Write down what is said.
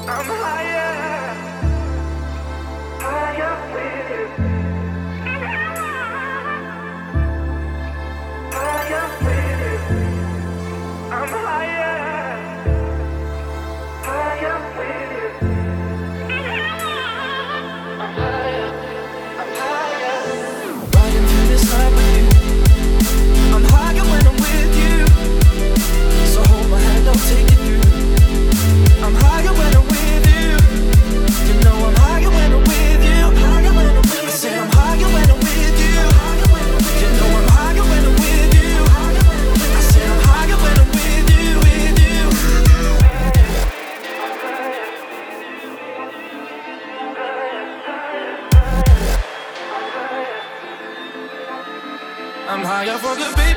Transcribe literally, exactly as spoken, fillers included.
I'm higher, higher with you. Higher with you. I'm higher, higher with you. I'm higher, I'm higher. Riding through this night with you. I'm higher when I'm with you. So hold my hand, I'll take it through. I'm higher when I'm with you. You know I'm higher when I'm with you. Higher when I'm with you. I said I'm higher when I'm with you. You know I'm higher when I'm with you. I said I'm higher when I'm with you, with you. I'm higher for good, baby.